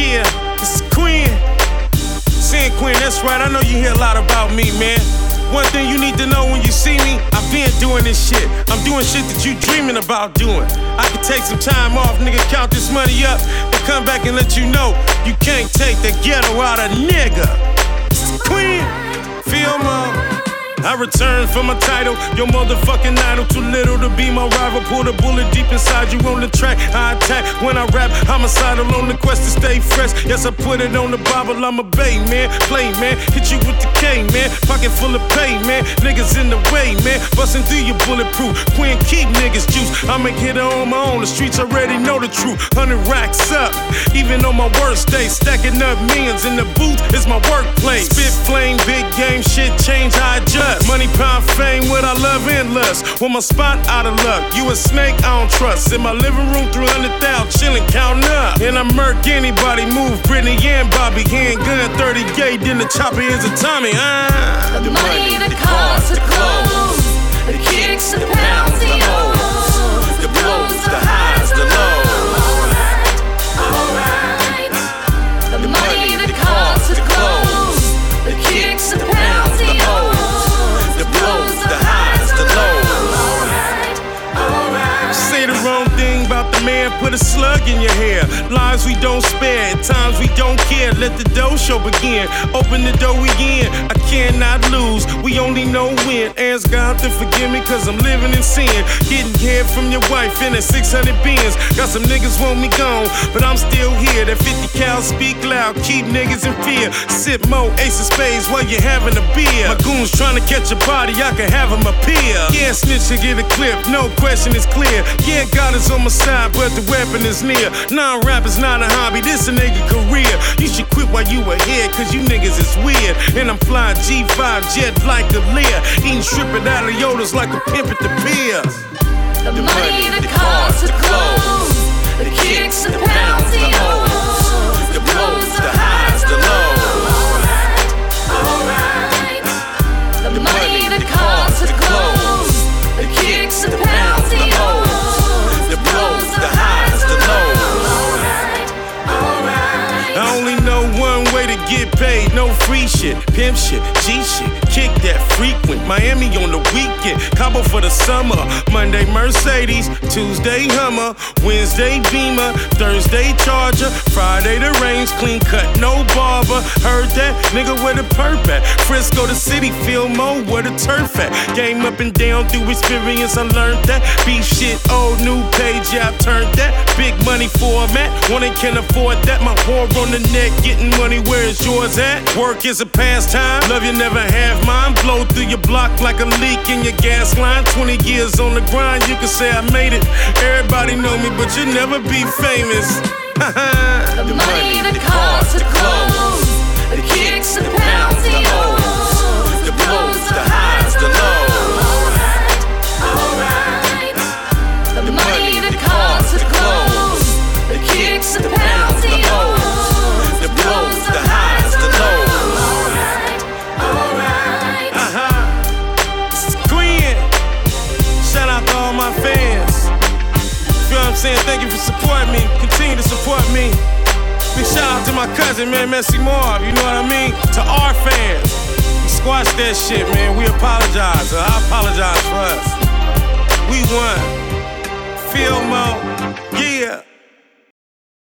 Yeah, this is Queen. Saying Queen, that's right, I know you hear a lot about me, man. One thing you need to know when you see me, I've been doing this shit. I'm doing shit that you dreaming about doing. I can take some time off, nigga, count this money up, and come back and let you know you can't take the ghetto out of nigga. This is Queen, feel me? I return for my title, your motherfucking idol. Too little to be my rival. Pull the bullet deep inside you on the track. I attack when I rap, homicidal on the quest to stay fresh. Yes, I put it on the Bible, I'm a bay, man. Play, man, hit you with the K, man. Pocket full of pay, man. Niggas in the way, man. Bustin' through your bulletproof. Queen, keep niggas juice. I'm a hitter on my own, the streets already know the truth. 100 racks up, even on my worst day. Stacking up millions in the booth is my workplace. Spit flame, big game, shit change, I adjust. Money, pound, fame, what I love and lust. With my spot out of luck, you a snake, I don't trust. In my living room, 300,000, chillin', counting up. And I murk anybody, move Britney and Bobby. Handgun, 30 gauge, then the chopper is a Tommy. The money, the cars, the clothes, the kicks, the pounds, the hoes, the blows, the highs, the lows. Alright, the money, the cars, the clothes, the kicks, the pounds, the hoes. The blows, the highs, the lows. Alright. Say the wrong thing about the man, put a slug in your hair. Lies we don't spare, at times we don't care. Let the dough show begin. Open the door, we in. I cannot lose, we only know win. Ask God to forgive me, cause I'm living in sin. Getting head from your wife in a 600 Benz. Got some niggas want me gone, but I'm still here. That 50 cal speak loud, keep niggas in fear. Sip more ace of spades while you're having a beer. My goons trying to catch a body, I can have them appear. Yeah, snitch and get a clip, no question is clear. Yeah, God is on my side, but the weapon is near. Non-rap is not a hobby, this a nigga career. You should quit while you ahead, cause you niggas is weird. And I'm flying G5 jet like a Lear. Eating stripping out of Yodas like a pimp at the pier. The money, the cars, the clothes, the kicks, the pounds, the hoes, the blows, the highs, the lows. Alright, the money, the cars, the clothes, the kicks, the pounds, the hoes, the blows, the highs, the lows. Alright. I only know one way to get paid, no free shit, pimp shit, G shit, kick that frequent. Miami on the weekend, Cabo for the summer. Monday Mercedes, Tuesday Hummer, Wednesday Beamer, Thursday Charger, Friday the range, clean cut, no barber. Heard that? Nigga, where the perp at? Frisco the city, Fillmore, where the turf at? Game up and down through experience, I learned that. Beef shit, old new page, yeah, I turned that. Big money format, one ain't can afford that. My whore on the neck, getting money, where is yours at? Work is a pastime, love you never have mine. Blow through your block like a leak in your gas line. 20 years on the grind, you can say I made it. Everybody know me, but you'll never be famous. The money, the cars, the clothes, the kicks, the pounds, the hoes, the blows, the highs, the lows. Alright, the money, the cars, the clothes, the kicks, the pounds, the hoes, the blows, the highs, the lows. Alright. This is Queen. Shout out to all my fans. You know what I'm saying? Thank you for supporting me. Continue to support me. Big shout out to my cousin, man, Messy Marv. You know what I mean? To our fans. We squashed that shit, man. We apologize. I apologize for us. We won. Feel more. Yeah.